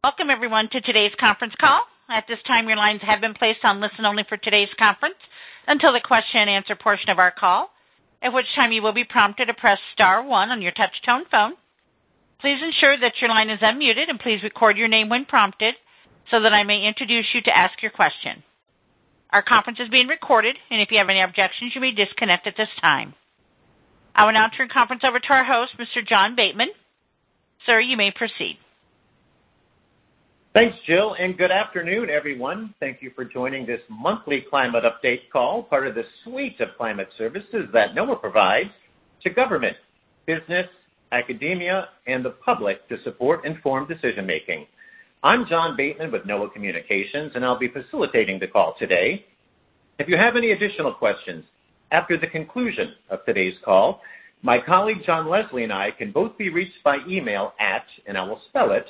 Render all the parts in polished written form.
Welcome, everyone, to today's conference call. At this time, your lines have been placed on listen-only for today's conference until the question-and-answer portion of our call, at which time you will be prompted to press star 1 on your touch-tone phone. Please ensure that your line is unmuted, and please record your name when prompted so that I may introduce you to ask your question. Our conference is being recorded, and if you have any objections, you may disconnect at this time. I will now turn the conference over to our host, Mr. John Bateman. Sir, you may proceed. Thanks, Jill, and good afternoon, everyone. Thank you for joining this monthly climate update call, part of the suite of climate services that NOAA provides to government, business, academia, and the public to support informed decision-making. I'm John Bateman with NOAA Communications, and I'll be facilitating the call today. If you have any additional questions after the conclusion of today's call, my colleague John Leslie and I can both be reached by email at, and I will spell it,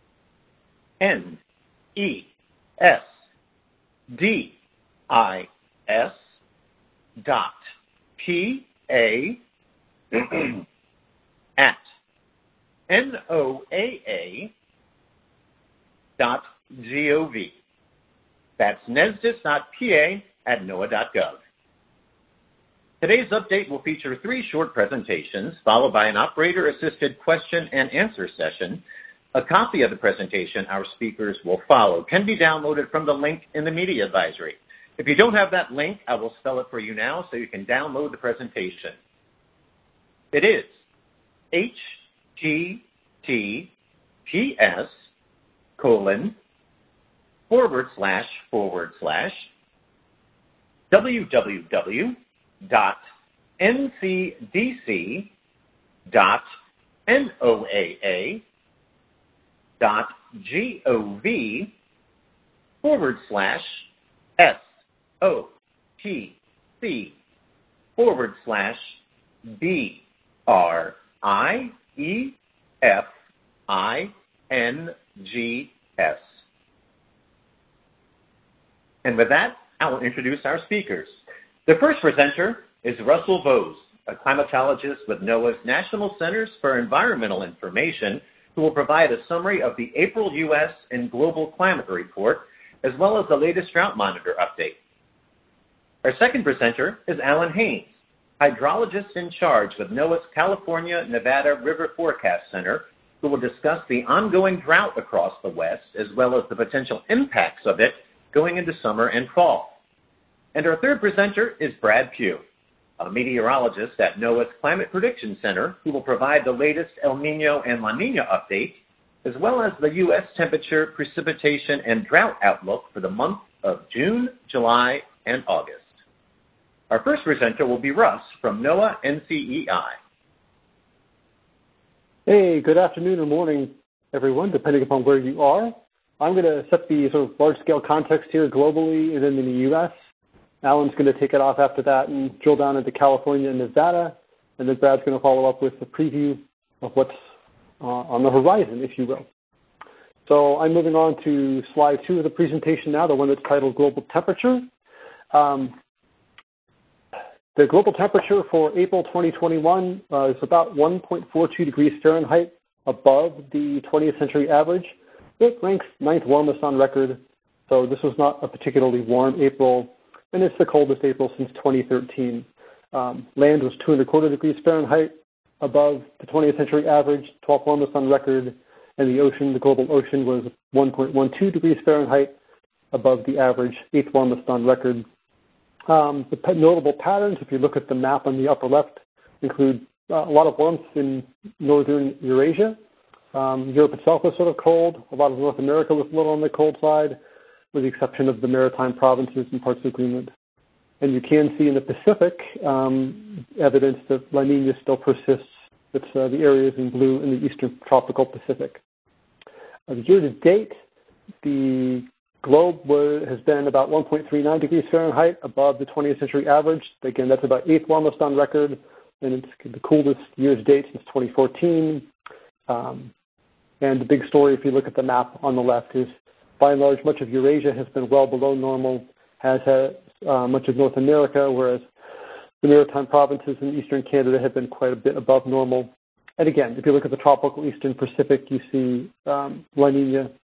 NESDIS.PA@NOAA.gov. That's nesdis.pa@noaa.gov. Today's update will feature 3 short presentations, followed by an operator-assisted question-and-answer session. A copy of the presentation our speakers will follow can be downloaded from the link in the media advisory. If you don't have that link, I will spell it for you now so you can download the presentation. It is https://www.ncdc.noaa.gov/SOTC/BRIFINGS. And with that, I will introduce our speakers. The first presenter is Russell Vose, a climatologist with NOAA's National Centers for Environmental Information, who will provide a summary of the April U.S. and Global Climate Report, as well as the latest Drought Monitor update. Our second presenter is Alan Haynes, hydrologist in charge with NOAA's California-Nevada River Forecast Center, who will discuss the ongoing drought across the West, as well as the potential impacts of it going into summer and fall. And our third presenter is Brad Pugh, a meteorologist at NOAA's Climate Prediction Center, who will provide the latest El Nino and La Nina update, as well as the U.S. temperature, precipitation, and drought outlook for the month of June, July, and August. Our first presenter will be Russ from NOAA NCEI. Hey, good afternoon or morning, everyone, depending upon where you are. I'm going to set the sort of large-scale context here globally and then in the U.S. Alan's going to take it off after that and drill down into California and Nevada, and then Brad's going to follow up with a preview of what's on the horizon, if you will. So I'm moving on to slide 2 of the presentation now, the one that's titled Global Temperature. The global temperature for April 2021 is about 1.42 degrees Fahrenheit above the 20th century average. It ranks 9th warmest on record, so this was not a particularly warm April, and it's the coldest April since 2013. Land was 2.25 degrees Fahrenheit above the 20th century average, 12th warmest on record, and the ocean, the global ocean, was 1.12 degrees Fahrenheit above the average, 8th warmest on record. The notable patterns, if you look at the map on the upper left, include a lot of warmth in northern Eurasia. Europe itself was sort of cold. A lot of North America was a little on the cold side, with the exception of the maritime provinces and parts of Greenland. And you can see in the Pacific evidence that La Nina still persists. It's the areas in blue in the eastern tropical Pacific. Year to date, the globe has been about 1.39 degrees Fahrenheit above the 20th century average. Again, that's about 8th warmest on record, and it's the coolest year to date since 2014. And the big story, if you look at the map on the left, is by and large, much of Eurasia has been well below normal, as has much of North America, whereas the maritime provinces in eastern Canada have been quite a bit above normal. And again, if you look at the tropical eastern Pacific, you see La Nina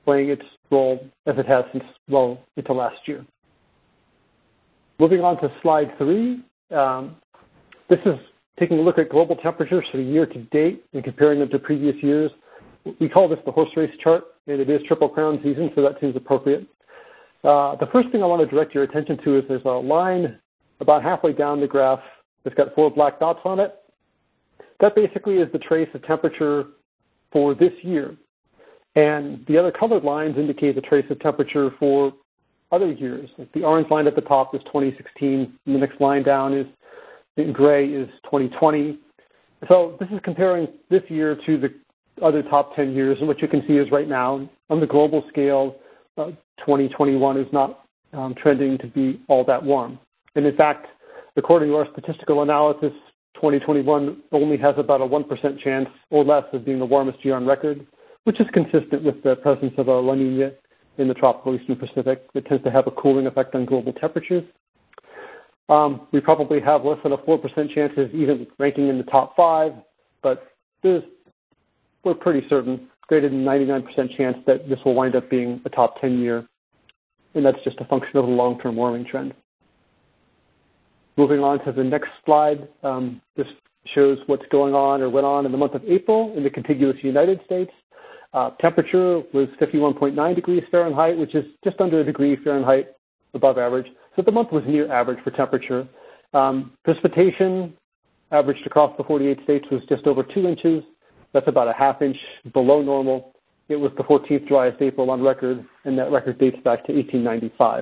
playing its role as it has since well into last year. Moving on to slide 3, this is taking a look at global temperatures for the year to date and comparing them to previous years. We call this the horse race chart, and it is Triple Crown season, so that seems appropriate. The first thing I want to direct your attention to is there's a line about halfway down the graph that's got 4 black dots on it. That basically is the trace of temperature for this year. And the other colored lines indicate the trace of temperature for other years. Like the orange line at the top is 2016, and the next line down is in gray is 2020. So this is comparing this year to the other top 10 years, and what you can see is right now, on the global scale, 2021 is not trending to be all that warm. And in fact, according to our statistical analysis, 2021 only has about a 1% chance or less of being the warmest year on record, which is consistent with the presence of a La Nina in the tropical Eastern Pacific that tends to have a cooling effect on global temperatures. We probably have less than a 4% chance of even ranking in the top 5, but we're pretty certain, greater than 99% chance that this will wind up being a top 10 year, and that's just a function of the long-term warming trend. Moving on to the next slide, this shows what's going on or went on in the month of April in the contiguous United States. Temperature was 51.9 degrees Fahrenheit, which is just under a degree Fahrenheit above average. So the month was near average for temperature. Precipitation averaged across the 48 states was just over 2 inches. That's about a half inch below normal. It was the 14th driest April on record, and that record dates back to 1895.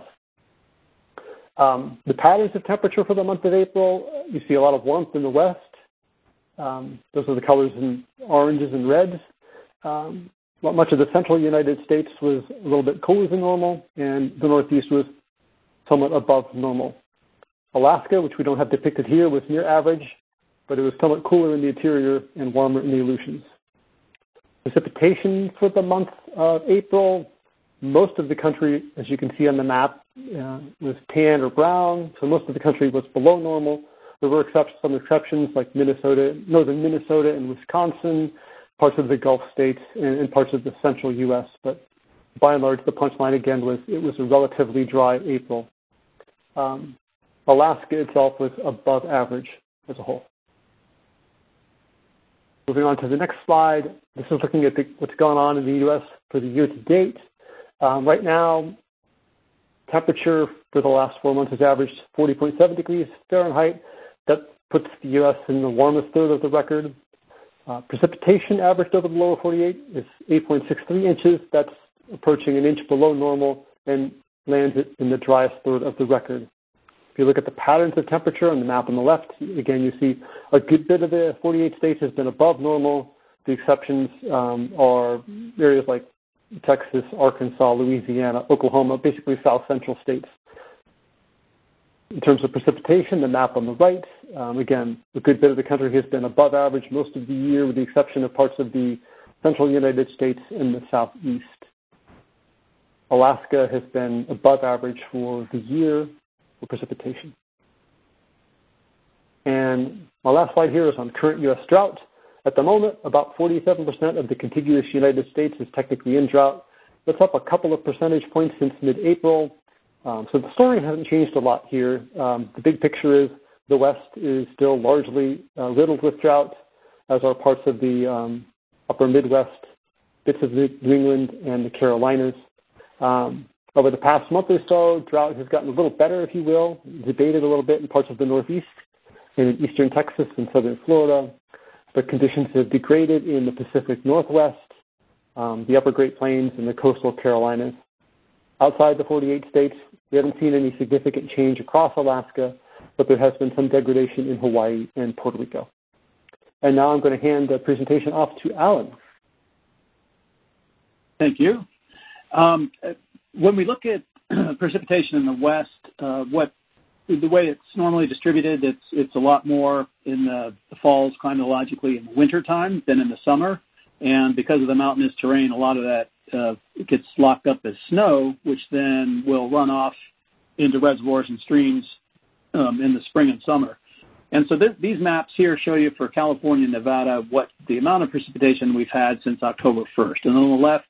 The patterns of temperature for the month of April, you see a lot of warmth in the west. Those are the colors in oranges and reds. Much of the central United States was a little bit cooler than normal, and the Northeast was somewhat above normal. Alaska, which we don't have depicted here, was near average, but it was somewhat cooler in the interior and warmer in the Aleutians. Precipitation for the month of April, most of the country, as you can see on the map, was tan or brown, so most of the country was below normal. There were some exceptions like Minnesota, northern Minnesota and Wisconsin, parts of the Gulf states, and parts of the central U.S., but by and large, the punchline again was it was a relatively dry April. Alaska itself was above average as a whole. Moving on to the next slide, this is looking at what's going on in the U.S. for the year to date. Right now, temperature for the last 4 months has averaged 40.7 degrees Fahrenheit. That puts the U.S. in the warmest third of the record. Precipitation averaged over the lower 48 is 8.63 inches. That's approaching an inch below normal and lands it in the driest third of the record. If you look at the patterns of temperature on the map on the left, again, you see a good bit of the 48 states has been above normal. The exceptions are areas like Texas, Arkansas, Louisiana, Oklahoma, basically south central states. In terms of precipitation, the map on the right, again, a good bit of the country has been above average most of the year, with the exception of parts of the central United States and the southeast. Alaska has been above average for the year for precipitation. And my last slide here is on current U.S. drought. At the moment, about 47% of the contiguous United States is technically in drought. That's up a couple of percentage points since mid-April. So the story hasn't changed a lot here. The big picture is the West is still largely riddled with drought, as are parts of the upper Midwest, bits of New England, and the Carolinas. Over the past month or so, drought has gotten a little better, if you will, debated a little bit in parts of the Northeast, and in eastern Texas and southern Florida. But conditions have degraded in the Pacific Northwest, the upper Great Plains, and the coastal Carolinas. Outside the 48 states, we haven't seen any significant change across Alaska, but there has been some degradation in Hawaii and Puerto Rico. And now I'm going to hand the presentation off to Alan. Thank you. When we look at precipitation in the West, the way it's normally distributed, it's a lot more in the falls chronologically in the wintertime than in the summer. And because of the mountainous terrain, a lot of that gets locked up as snow, which then will run off into reservoirs and streams in the spring and summer. And so these maps here show you for California and Nevada what the amount of precipitation we've had since October 1st. And on the left,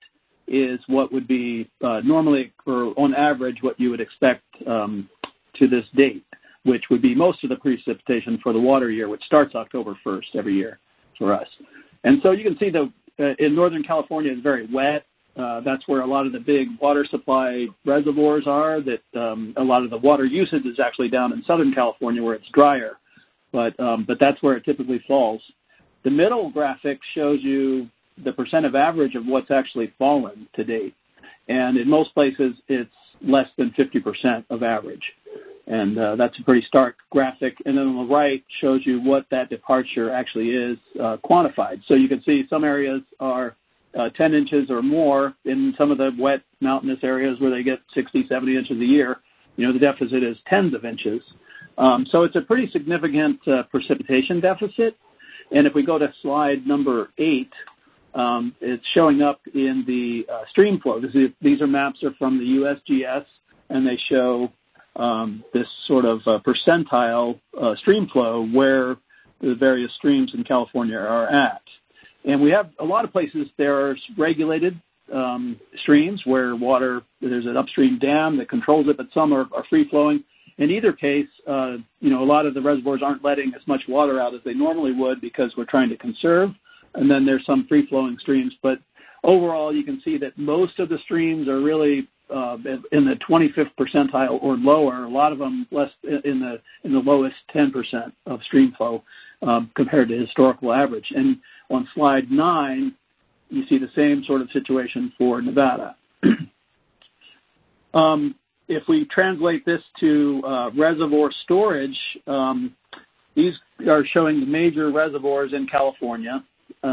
is what would be normally or on average what you would expect to this date, which would be most of the precipitation for the water year, which starts October 1st every year for us. And so you can see that in Northern California it's very wet. That's where a lot of the big water supply reservoirs are. That a lot of the water usage is actually down in Southern California where it's drier, but that's where it typically falls. The middle graphic shows you the percent of average of what's actually fallen to date, and in most places it's less than 50% of average, and that's a pretty stark graphic. And then on the right shows you what that departure actually is quantified. So you can see some areas are 10 inches or more. In some of the wet mountainous areas where they get 60, 70 inches a year, the deficit is tens of inches. So it's a pretty significant precipitation deficit. And if we go to slide number 8, it's showing up in the stream flow. These are maps are from the USGS, and they show this sort of percentile stream flow where the various streams in California are at. And we have a lot of places there are regulated streams where there's an upstream dam that controls it, but some are free-flowing. In either case, a lot of the reservoirs aren't letting as much water out as they normally would because we're trying to conserve. And then there's some free-flowing streams. But overall, you can see that most of the streams are really in the 25th percentile or lower. A lot of them less in the lowest 10% of stream flow compared to historical average. And on slide 9, you see the same sort of situation for Nevada. If we translate this to reservoir storage, these are showing the major reservoirs in California.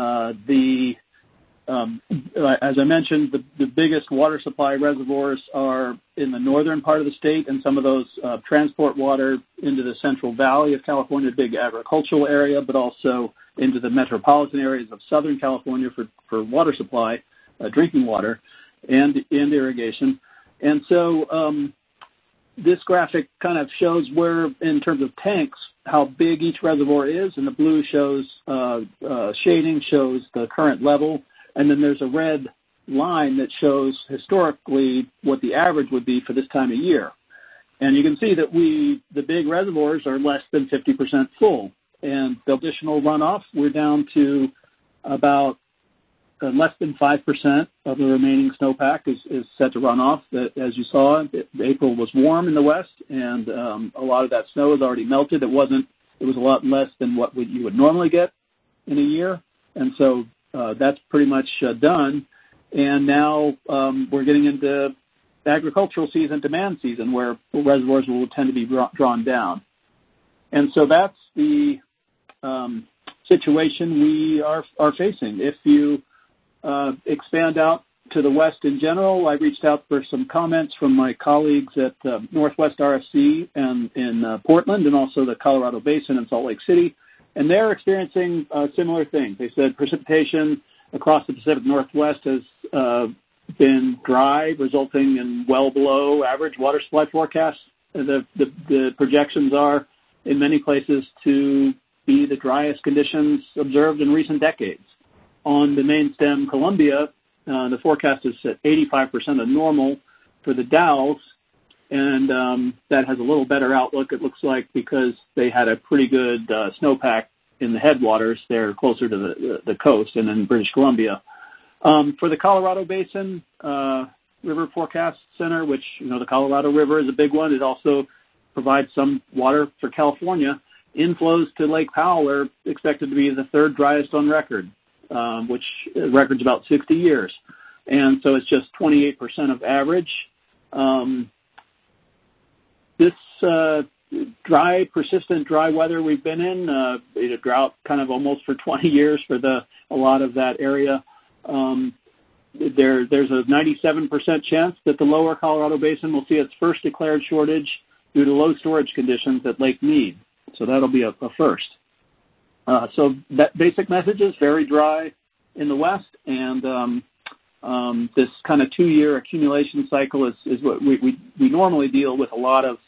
As I mentioned, the biggest water supply reservoirs are in the northern part of the state, and some of those transport water into the Central Valley of California, big agricultural area, but also into the metropolitan areas of Southern California for water supply, drinking water, and irrigation. And so this graphic kind of shows where, in terms of tanks, how big each reservoir is, and the blue shows shading shows the current level, and then there's a red line that shows historically what the average would be for this time of year. And you can see that the big reservoirs are less than 50% full, and the additional runoff, we're down to about less than 5% of the remaining snowpack is set to run off. As you saw, April was warm in the west, and a lot of that snow has already melted. It was a lot less than what you would normally get in a year, and so that's pretty much done. And now we're getting into agricultural season, demand season, where reservoirs will tend to be drawn down. And so that's the situation we are facing. If you expand out to the west in general, I reached out for some comments from my colleagues at Northwest RFC and in Portland, and also the Colorado Basin and Salt Lake City, and they're experiencing similar things. They said precipitation across the Pacific Northwest has been dry, resulting in well below average water supply forecasts. The projections are in many places to be the driest conditions observed in recent decades. On the main stem Columbia, the forecast is at 85% of normal for the Dalles, and that has a little better outlook, it looks like, because they had a pretty good snowpack in the headwaters. They're closer to the coast and in British Columbia. For the Colorado Basin River Forecast Center, which, the Colorado River is a big one, it also provides some water for California. Inflows to Lake Powell are expected to be the third driest on record, which records about 60 years. And so it's just 28% of average. This persistent dry weather we've been in, a drought kind of almost for 20 years for a lot of that area. There's a 97% chance that the lower Colorado Basin will see its first declared shortage due to low storage conditions at Lake Mead. So that'll be a first. So that basic message is very dry in the west, and this kind of 2-year accumulation cycle is what we normally deal with, a lot of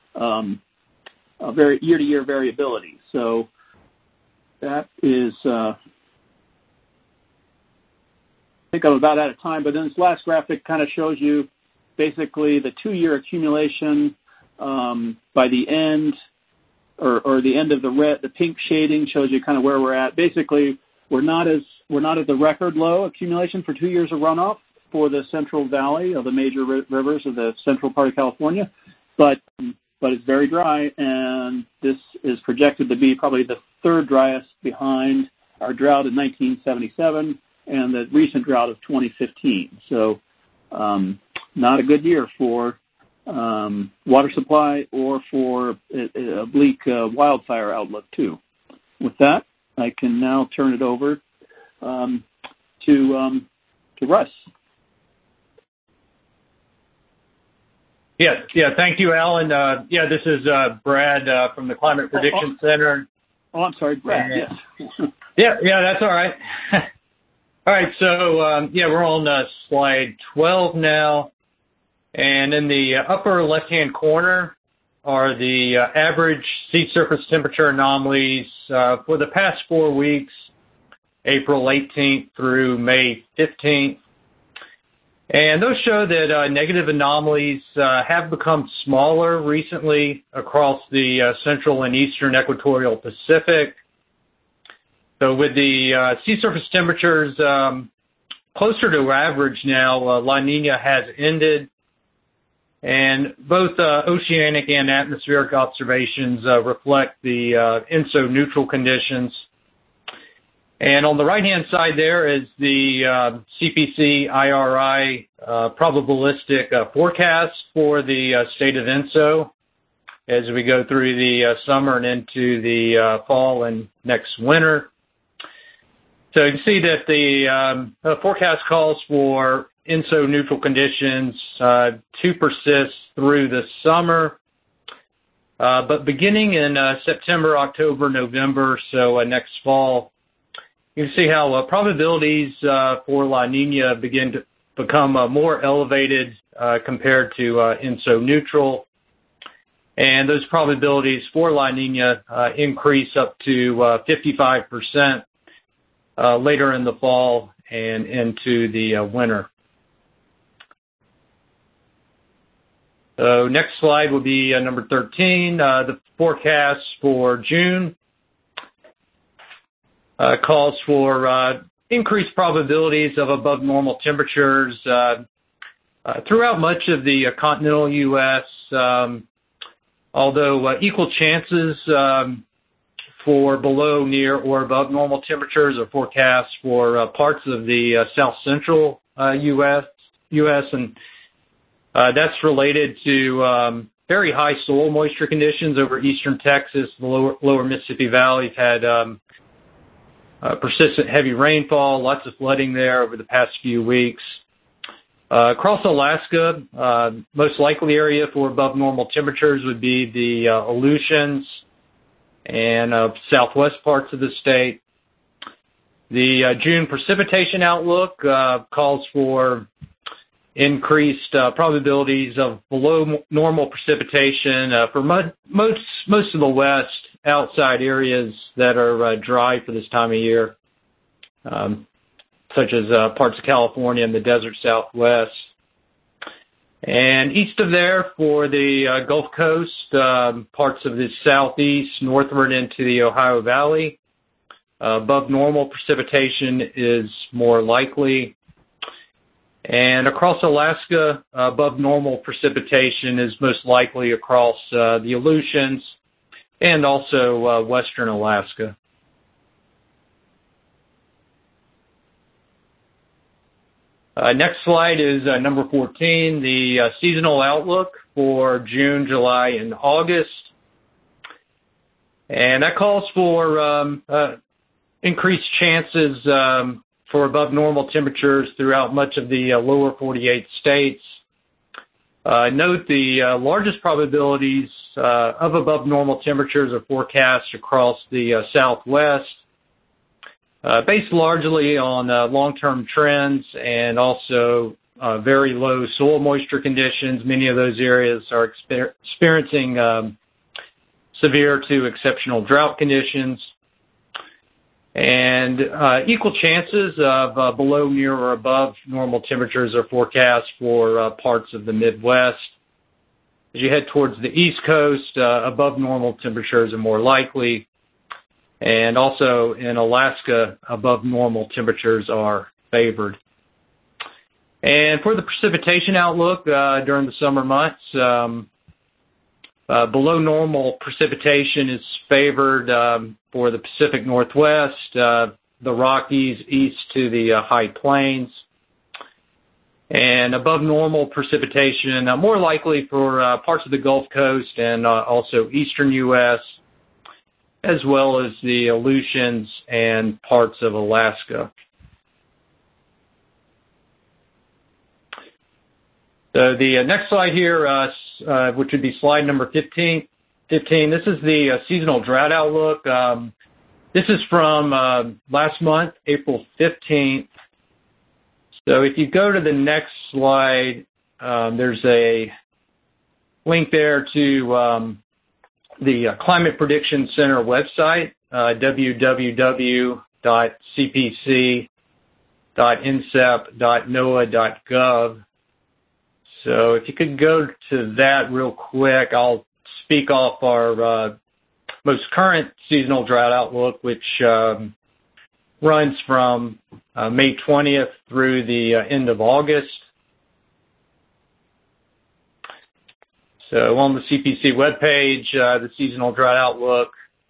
very year-to-year variability. So that is think I'm about out of time, but then this last graphic kind of shows you basically the 2-year accumulation by the end, or the end of the red. The pink shading shows you kind of where we're at. Basically, we're not at the record low accumulation for 2 years of runoff for the Central Valley of the major rivers of the central part of California, but it's very dry, and this is projected to be probably the third driest behind our drought in 1977 and the recent drought of 2015. So not a good year for water supply or for a bleak wildfire outlook, too. With that, I can now turn it over to Russ. Yeah. Thank you, Alan. This is Brad from the Climate Prediction Center. Oh, I'm sorry, Brad. Yes. Yeah, that's all right. All right, so we're on slide 12 now, and in the upper left-hand corner are the average sea surface temperature anomalies for the past 4 weeks, April 18th through May 15th. And those show that negative anomalies have become smaller recently across the central and eastern equatorial Pacific. So with the sea surface temperatures closer to average now, La Nina has ended, and both oceanic and atmospheric observations reflect the ENSO neutral conditions. And on the right-hand side there is the CPC IRI probabilistic forecast for the state of ENSO as we go through the summer and into the fall and next winter. So you can see that the forecast calls for ENSO neutral conditions to persist through the summer, but beginning in September, October, November, so next fall, you can see how probabilities for La Nina begin to become more elevated compared to ENSO neutral. And those probabilities for La Nina increase up to 55% later in the fall and into the winter. So next slide will be number 13, the forecast for June. Calls for increased probabilities of above normal temperatures throughout much of the continental U.S., although equal chances for below, near, or above normal temperatures are forecast for parts of the south central U.S., and that's related to very high soil moisture conditions over eastern Texas. The lower Mississippi Valley has had persistent heavy rainfall, lots of flooding there over the past few weeks. Across Alaska, most likely area for above normal temperatures would be the Aleutians and southwest parts of the state. The June precipitation outlook calls for increased probabilities of below normal precipitation for most of the west, outside areas that are dry for this time of year, such as parts of California and the desert southwest. And east of there for the Gulf Coast, parts of the southeast, northward into the Ohio Valley, above normal precipitation is more likely. And across Alaska, above normal precipitation is most likely across the Aleutians and also western Alaska. Next slide is number 14, the seasonal outlook for June, July, and August. And that calls for increased chances for above normal temperatures throughout much of the lower 48 states. Note the largest probabilities of above normal temperatures are forecast across the Southwest, based largely on long-term trends and also very low soil moisture conditions. Many of those areas are experiencing severe to exceptional drought conditions. And equal chances of below, near, or above normal temperatures are forecast for parts of the Midwest. As you head towards the East Coast, above normal temperatures are more likely. And also in Alaska, above normal temperatures are favored. And for the precipitation outlook during the summer months, below normal precipitation is favored for the Pacific Northwest, the Rockies east to the High Plains, and above normal precipitation more likely for parts of the Gulf Coast and also eastern U.S., as well as the Aleutians and parts of Alaska. So the next slide here, which would be slide number 15. This is the seasonal drought outlook. This is from last month, April 15th. So if you go to the next slide, there's a link there to the Climate Prediction Center website, www.cpc.nsep.noaa.gov. So if you could go to that real quick, I'll speak off our most current seasonal drought outlook, which runs from May 20th through the end of August. So on the CPC webpage, the seasonal drought outlook.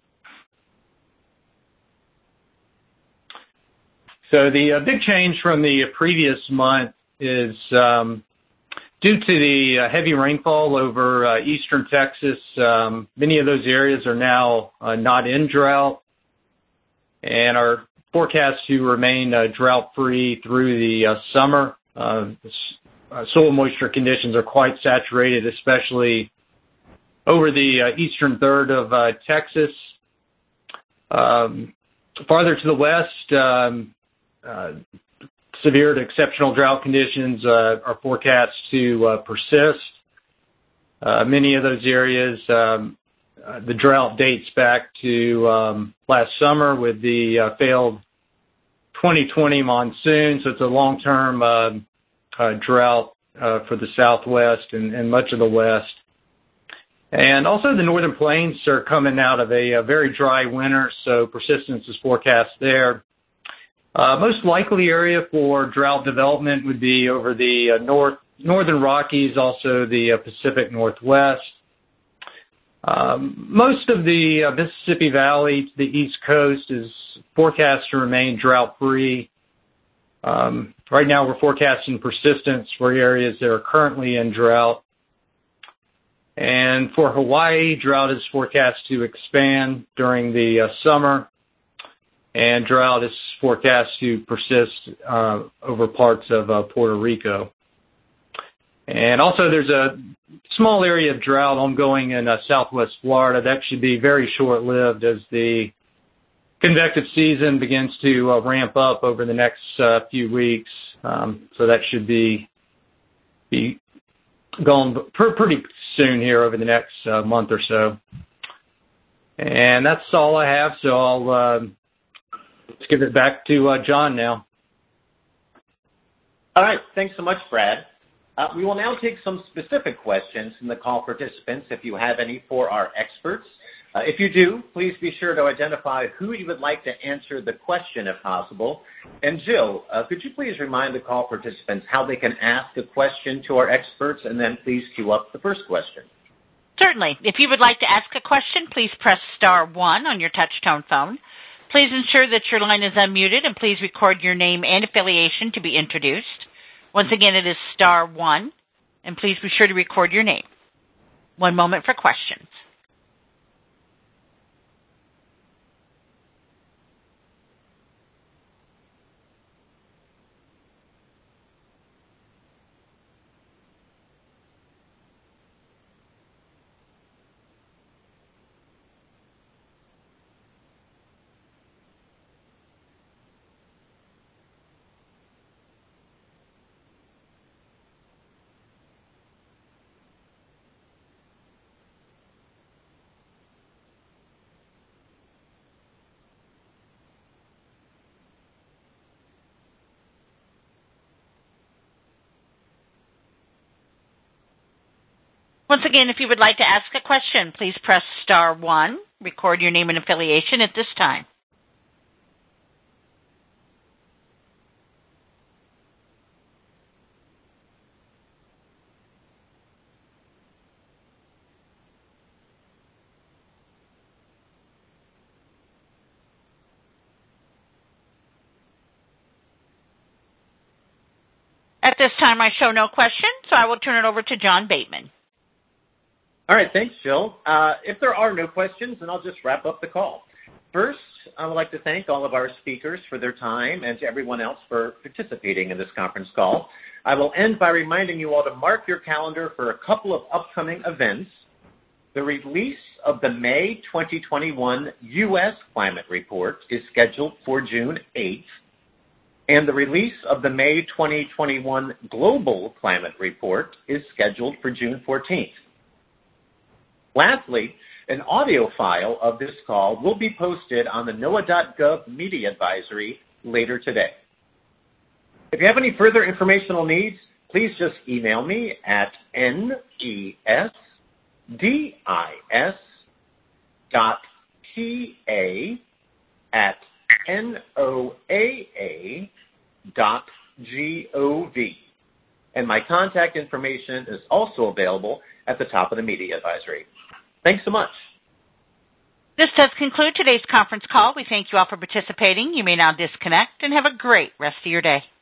So the big change from the previous month is due to the heavy rainfall over eastern Texas. Many of those areas are now not in drought and are forecast to remain drought-free through the summer. Soil moisture conditions are quite saturated, especially over the eastern third of Texas. Farther to the west, severe to exceptional drought conditions are forecast to persist. Many of those areas, the drought dates back to last summer with the failed 2020 monsoon, so it's a long-term drought for the Southwest and much of the West. And also the Northern Plains are coming out of a very dry winter, so persistence is forecast there. Most likely area for drought development would be over the northern Rockies, also the Pacific Northwest. Most of the Mississippi Valley to the East Coast is forecast to remain drought-free. Right now we're forecasting persistence for areas that are currently in drought. And for Hawaii, drought is forecast to expand during the summer, and drought is forecast to persist over parts of Puerto Rico. And also there's a small area of drought ongoing in southwest Florida. That should be very short-lived as the convective season begins to ramp up over the next few weeks. So that should be going pretty soon here over the next month or so. And that's all I have, so I'll let's give it back to John now. All right. Thanks so much, Brad. We will now take some specific questions from the call participants, if you have any, for our experts. If you do, please be sure to identify who you would like to answer the question if possible. And Jill, could you please remind the call participants how they can ask a question to our experts, and then please queue up the first question. Certainly. If you would like to ask a question, please press star 1 on your touch-tone phone. Please ensure that your line is unmuted, and please record your name and affiliation to be introduced. Once again, it is star 1, and please be sure to record your name. One moment for questions. Once again, if you would like to ask a question, please press star one. Record your name and affiliation at this time. At this time, I show no questions, so I will turn it over to John Bateman. All right, thanks, Jill. If there are no questions, then I'll just wrap up the call. First, I would like to thank all of our speakers for their time and to everyone else for participating in this conference call. I will end by reminding you all to mark your calendar for a couple of upcoming events. The release of the May 2021 U.S. Climate Report is scheduled for June 8th. And the release of the May 2021 Global Climate Report is scheduled for June 14th. Lastly, an audio file of this call will be posted on the NOAA.gov Media Advisory later today. If you have any further informational needs, please just email me at nesdis.ta@noaa.gov. And my contact information is also available at the top of the media advisory. Thanks so much. This does conclude today's conference call. We thank you all for participating. You may now disconnect and have a great rest of your day.